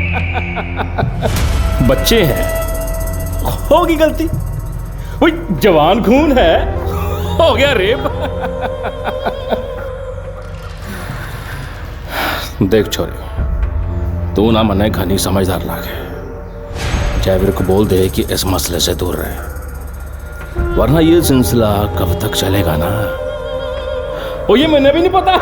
बच्चे हैं, होगी गलती। वही जवान खून है, हो गया रेप। देख छोरे, तू ना मने घनी समझदार लागे। जयवीर को बोल दे कि इस मसले से दूर रहे, वरना ये सिलसिला कब तक चलेगा ना, ओ ये मैंने भी नहीं पता।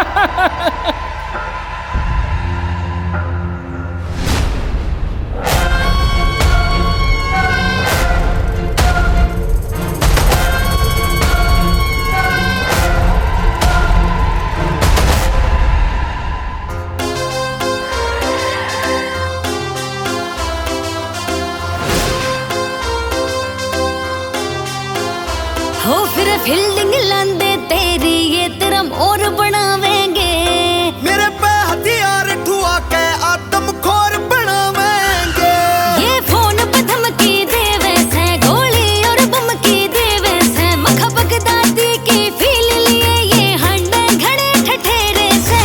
हो फिर फील्डिंग लांदे तेरी ये तेरा मोर बनावेंगे, मेरे पे हथियार ठुआ के आदमखोर बनावेंगे। ये फोन पे धमकी देवे से, गोली और बम की देवे से, मखा बगदादी की फील लिए ये हंडे घड़े ठठेरे से,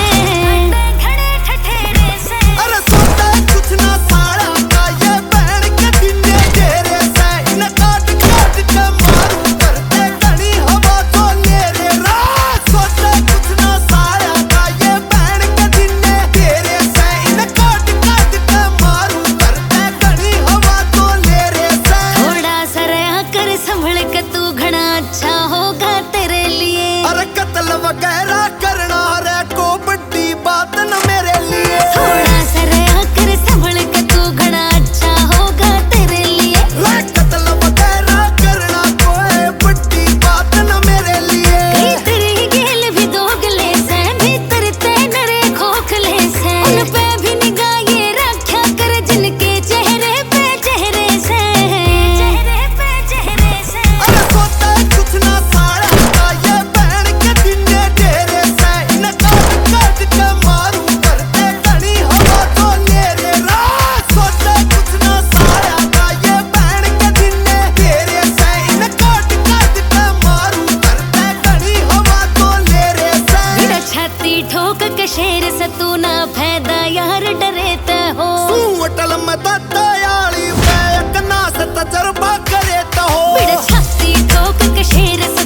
घड़े ठठेरे से। अरे सोता कुछ ना साड़ा का ये बहन के दिने तेरे से, इन काट काट के मारू करते घनी हवा तो मेरे रात। सोता कुछ ना साड़ा का ये बहन के दिने तेरे से, इन काट काट के मारू करते घनी हवा तो मेरे से। थोड़ा सा रहा कर संभल के, तू घना अच्छा होगा तेरे लिए। अरे कत्ल वगैरह करना रे को बड़ी बात न मेरे लिए। थोड़ा सा रहा कर संभल के, तू घना अच्छा होगा तेरे लिए। रे कत्ल वगैरह करना कोई बड़ी बात न मेरे लिए। भीतर ही गेल भी दोगले से, भीतर ते नरे खोखले से, उन पे भी निगाह ये रखा कर जिनके चेहरे पे चेहरे से, चेहरे पे चेहरे से। अरे सोता कुछ ना साड़ा का ये बहन के दिने तेरे से, इन काट काट के मारू करते घनी हवा तो मेरे रात। सोता कुछ ना साड़ा का ये बहन के दिने तेरे से, इन काट काट के मारू करते घनी हवा तो मेरे से। बिना छाती ठोक के शेर से तू ना फायदा यार डरेता हो। सूटल में दयाली पे एक नास तजर्बा करे तो हो। बिना छाती ठोक के शेर से